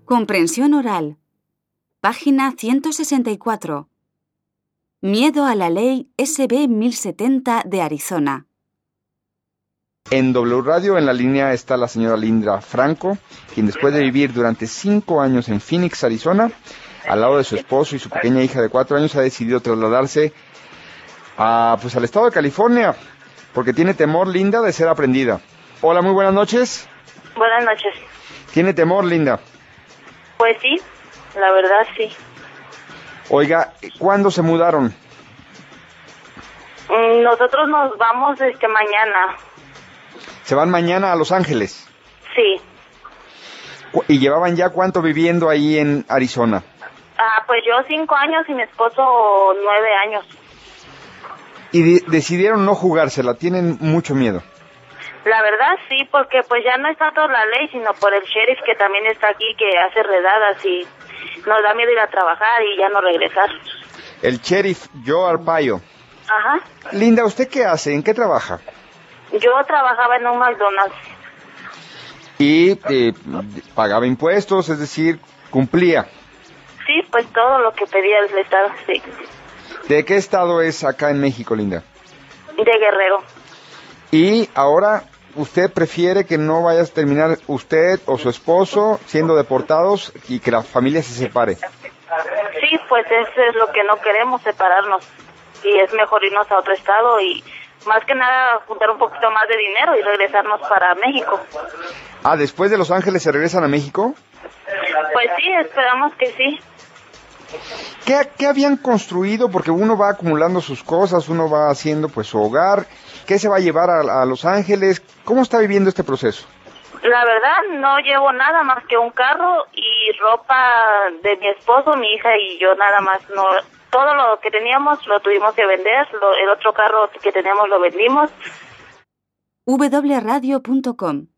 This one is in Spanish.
Comprensión oral. Página 164. Miedo a la ley SB 1070 de Arizona. En W Radio, en la línea, está la señora Linda Franco, quien después de vivir durante 5 años en Phoenix, Arizona, al lado de su esposo y su pequeña hija de 4 años, ha decidido trasladarse al estado de California, porque tiene temor, Linda, de ser aprendida. Hola, muy buenas noches. Buenas noches. ¿Tiene temor, Linda? Pues sí, la verdad sí. Oiga, ¿cuándo se mudaron? Nosotros nos vamos mañana. ¿Se van mañana a Los Ángeles? Sí. ¿Y llevaban ya cuánto viviendo ahí en Arizona? Pues yo 5 años y mi esposo 9 años. Y decidieron no jugársela, tienen mucho miedo. La verdad sí, porque pues ya no es tanto la ley, sino por el sheriff que también está aquí, que hace redadas y nos da miedo ir a trabajar y ya no regresar. El sheriff Joe Arpaio. Ajá. Linda, ¿usted qué hace? ¿En qué trabaja? Yo trabajaba en un McDonald's. Y pagaba impuestos, es decir, cumplía. Sí, pues todo lo que pedía el Estado, sí. ¿De qué estado es acá en México, Linda? De Guerrero. Y ahora, ¿usted prefiere que no vaya a terminar usted o su esposo siendo deportados y que la familia se separe? Sí, pues eso es lo que no queremos, separarnos. Y es mejor irnos a otro estado y más que nada juntar un poquito más de dinero y regresarnos para México. ¿Después de Los Ángeles se regresan a México? Pues sí, esperamos que sí. ¿Qué habían construido? Porque uno va acumulando sus cosas, uno va haciendo pues su hogar. ¿Qué se va a llevar a Los Ángeles? ¿Cómo está viviendo este proceso? La verdad, no llevo nada más que un carro y ropa de mi esposo, mi hija y yo nada más. No, todo lo que teníamos lo tuvimos que vender, el otro carro que teníamos lo vendimos. wradio.com